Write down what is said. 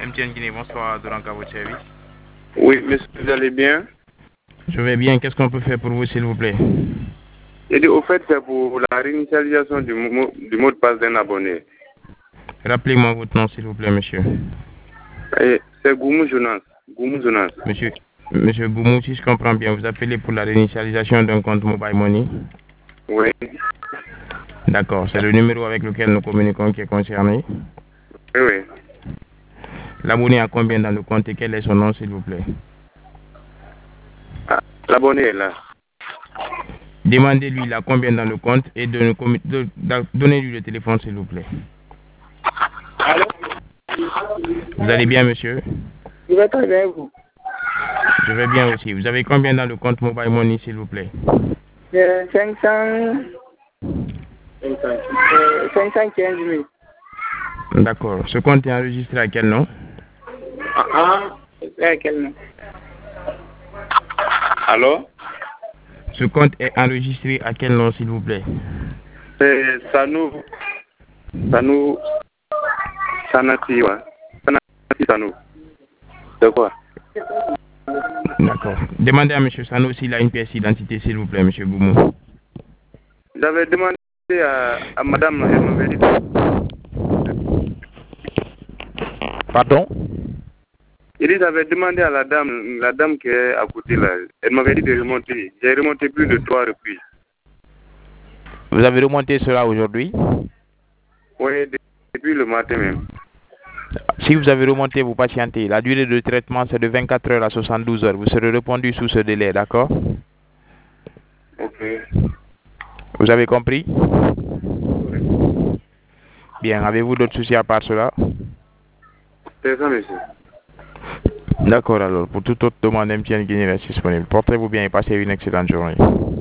MTN Guinée, bonsoir, Doranka, votre service. Oui, monsieur, vous allez bien? Je vais bien, qu'est-ce qu'on peut faire pour vous, s'il vous plaît? J'ai dit, au fait, c'est pour la réinitialisation du mot de passe d'un abonné. Rappelez-moi votre nom, s'il vous plaît, monsieur. C'est Goumou Jonas. Goumou Jonas. Monsieur Goumou, si je comprends bien, vous appelez pour la réinitialisation d'un compte Mobile Money? Oui. D'accord, c'est le numéro avec lequel nous communiquons qui est concerné? Oui, oui. L'abonné a combien dans le compte et quel est son nom, s'il vous plaît? Ah, l'abonné est là. Demandez-lui il a combien dans le compte et donnez-lui le téléphone, s'il vous plaît. Allô? Vous allez bien, monsieur? Je vais très bien, vous. Je vais bien aussi. Vous avez combien dans le compte Mobile Money, s'il vous plaît? 515 000. D'accord. Ce compte est enregistré à quel nom? C'est à quel nom? Allô? Ce compte est enregistré à quel nom, s'il vous plaît? C'est Sanou. Sanati, ouais. Sanou. C'est quoi? D'accord. Demandez à M. Sano s'il a une pièce d'identité, s'il vous plaît, M. Goumou. J'avais demandé à madame, elle m'avait dit. Pardon? J'avais demandé à la dame qui est à côté là, elle m'avait dit de remonter. J'ai remonté plus de 3 reprises. Vous avez remonté cela aujourd'hui? Oui, depuis le matin même. Si vous avez remonté, vous patientez. La durée de traitement, c'est de 24 heures à 72 heures. Vous serez répondu sous ce délai, d'accord? Ok. Vous avez compris? Oui. Bien. Avez-vous d'autres soucis à part cela? C'est ça, monsieur. D'accord, alors. Pour toute autre demande, MTN Guinée reste disponible. Portez-vous bien et passez une excellente journée.